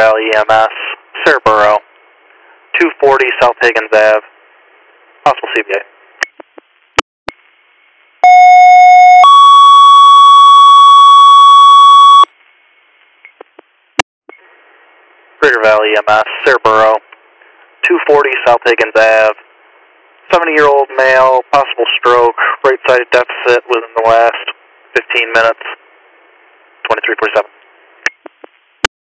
Valley EMS, Cerebro, 240 South Higgins Ave, possible CVA. Greater Valley EMS, Cerebro, 240 South Higgins Ave, 70-year-old male, possible stroke, right-sided deficit within the last 15 minutes, 2347.